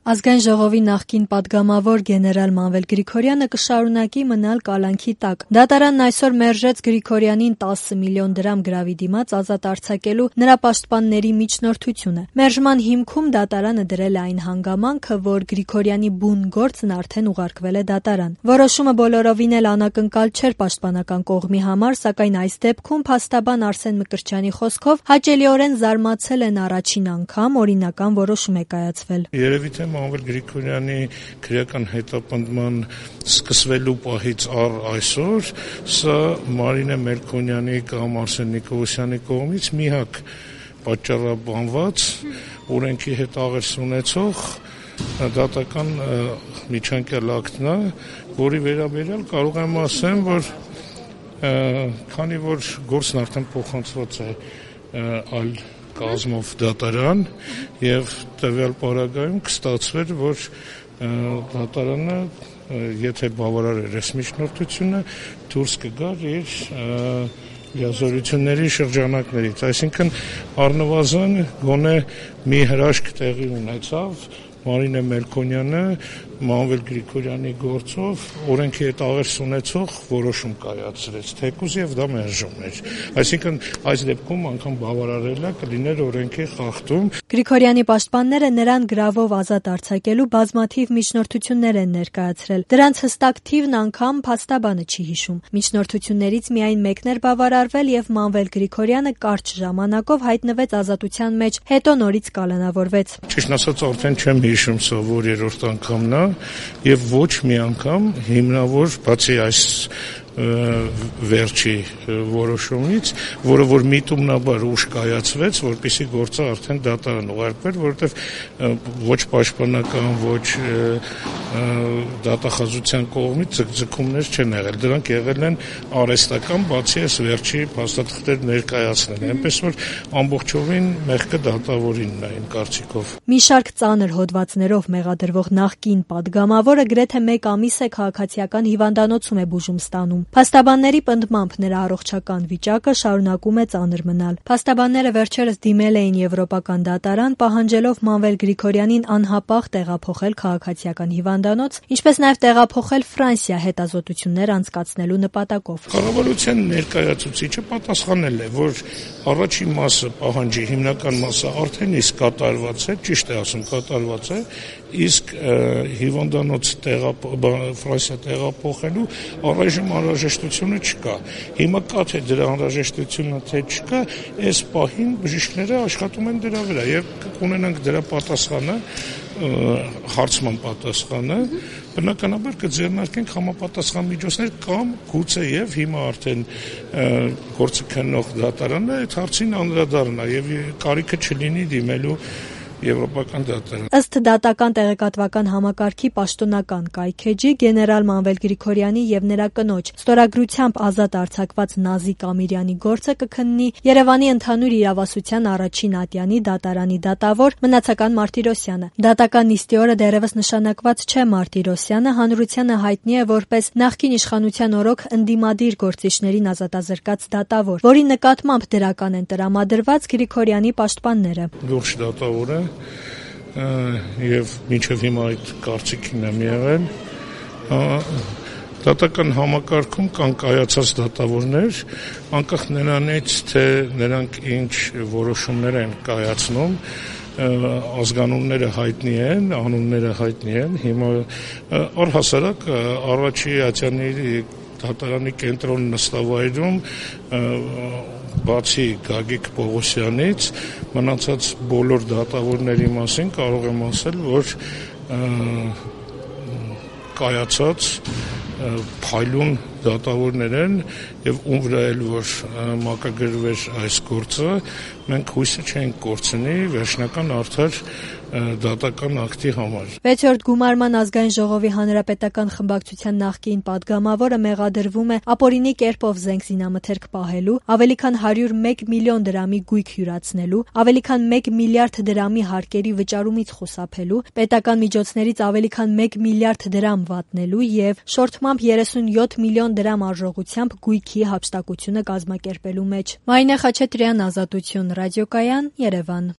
Ազգային ժողովի նախկին պատգամավոր գեներալ Մանվել Գրիգորյանը կշարունակի մնալ կալանքի տակ։ Դատարանն այսօր մերժեց Գրիգորյանին 10 միլիոն դրամ գրավի դիմաց ազատ արձակելու նրա պաշտպանների միջնորդությունը։ Մերժման հիմքում դատարանը դրել է այն հանգամանքը, որ Գրիգորյանի բուն գործն արդեն ուղարկվել է դատարան։ Որոշումը բոլորովին էլ անակնկալ չէր պաշտպանական կողմի համար, սակայն այս դեպքում փաստաբան Արսեն Մկրտչյանի խոսքով հաճելիորեն զարմացել են առաջին անգամ օրինական որոշում է կայացվել։ Երևի թե Մանվել Գրիգորյանի քրեական հետապնդման սկսվելու պահից առ այսօր սա Մարինե Մելքոնյանի կամ Արսեն Նիկոլոսյանի կողմից մի հատ պատճառաբանված օրենքի հետ աղերս ունեցող դատական միջանկյալ ակտն է, որի վերաբերյալ կարող եմ ասեմ, որ քանի որ գործն արդեն փոխանցված է այլ կազմով դատարան եւ տվյալ պարագայում կստացվեր, որ դատարանը, եթե բավարարեր այս միջնորդությունը, դուրս կգար իր լիազորությունների շրջանակներից, այսինքն առնվազն գոնե մի հրաշք տեղի ունեցավ Մարինե Մելքոնյանը Մանվել Գրիգորյանի գործով օրենքի հետ աղերս ունեցող որոշում կայացրեց, թեկուզ եւ դա մերժում էր։ Այսինքն այս դեպքում անգամ բավարարելը կլիներ օրենքի խախտում։ Գրիգորյանի պաշտպանները նրան գրավով ազատ արձակելու բազմաթիվ միջնորդություններ են ներկայացրել։ Դրանց հստակ թիվն անգամ փաստաբանը չի հիշում։ Միջնորդություններից միայն մեկն էր բավարարվել եւ Մանվել Գրիգորյանը կարճ ժամանակով հայտնվեց ազատության մեջ, հետո նորից կալանավորվեց։ Ճիշտ ասած արդեն չեմ հիշում սա որ երրորդ անգամն է եւ ոչ մի անգամ հիմնավոր բացի այս վերջի որոշումից, որը որ միտումնաբար ուշ կայացվեց, որպեսզի գործը արդեն դատարան ուղարկվեր, որովհետեւ ոչ պաշտպանական, ոչ դատախազության կողմից ձգձգումներ չեն եղել։ Դրանք եղել են արհեստական, բացի այս վերջի փաստաթղթեր ներկայացնել, այնպես որ ամբողջովին մեղքը դատավորինն է իմ կարծիքով։ Մի շարք ծանր հոդվածներով մեղադրվող նախկին պատգամավորը գրեթե 1 ամիս է քաղաքացիական հիվանդանոցում է բուժում ստանում։ Փաստաբանների պնդմամբ նրա առողջական վիճակը շարունակում է ծանր մնալ։ Փաստաբանները վերջերս դիմել էին Եվրոպական դատարան, պահանջելով Մանվել Գրիգորյանին անհապաղ տեղափոխել քաղաքացիական հիվանդանոց, ինչպես նաև տեղափոխել Ֆրանսիա հետազոտություններ անցկացնելու նպատակով։ Կառավարության ներկայացուցիչը պատասխանել է, որ առաջին մասը պահանջի հիմնական մասը արդեն իսկ կատարված է, ճիշտ է ասում, կատարված է, իսկ հիվանդանոց Ֆրանսիա տեղափոխելու առայժմ անհրաժեշտությունը չկա։ Հիմա կա թե դրա անհրաժեշտությունը թե չկա, այս պահին բժիշկները աշխատում են դրա վրա եւ կունենանք դրա պատասխանը, հարցման պատասխանը, բնականաբար կձեռնարկենք համապատասխան միջոցներ կամ գուցե եւ հիմա արդեն գործը քննող դատարանը այդ հարցին անդրադառնա եւ կարիքը չլինի դիմելու Եվրոպական դատարան։ Ըստ դատական տեղեկատվական համակարգի պաշտոնական կայքեջի գեներալ Մանվել Գրիգորյանի եւ նրա կնոջ ստորագրությամբ ազատ արձակված Նազիկ Ամիրյանի գործը կքննի Երևանի ընդհանուր իրավասության առաջին ատյանի դատարանի դատավոր Մնացական Մարտիրոսյանը։ Դատական նիստի օրը դեռևս նշանակված չէ Մարտիրոսյանը, հանրությանը հայտնի է որպես նախկին իշխանության օրոք ընդդիմադիր գործիչներին ազատազրկած դատավոր, որի նկատմամբ դրական են տրամադրված Գրիգորյանի պաշտպանները։ Լուրջ դատավոր է եւ մինչեւ հիմա այդ կարծիքին եմ եղել դատական համակարգում կան կայացած դատավորներ անկախ նրանից թե նրանք ինչ որոշումներ են կայացնում ազգանունները հայտնի են, անունները հայտնի են հիմա առհասարակ առաջի ատյանի դատարանի կենտրոն նստավայրում բացի Գագիկ Պողոսյանից մնացած բոլոր դատավորների մասին կարող եմ ասել, որ կայացած փայլուն դատավորներ են եւ ում վրա էլ որ մակագրվեր այս գործը մենք հույսը չենք կորցնի վերջնական արդար դատական ակտի համար։ 6-րդ գումարման ազգային ժողովի հանրապետական խմբակցության նախկին պատգամավորը մեղադրվում է ապօրինի կերպով զենք զինամթերք պահելու, ավելի քան 101 միլիոն դրամի գույք յուրացնելու, ավելի քան 1 միլիարդ դրամի հարկերի վճարումից խուսափելու, պետական միջոցներից ավելի քան 1 միլիարդ դրամ վատնելու եւ շորթմամբ 37 միլիոն դրամ արժողությամբ գույքի հափշտակությունը կազմակերպելու մեջ։ Մարինե Խաչատրյան, Ազատություն, Ռադիոկայան, Երևան։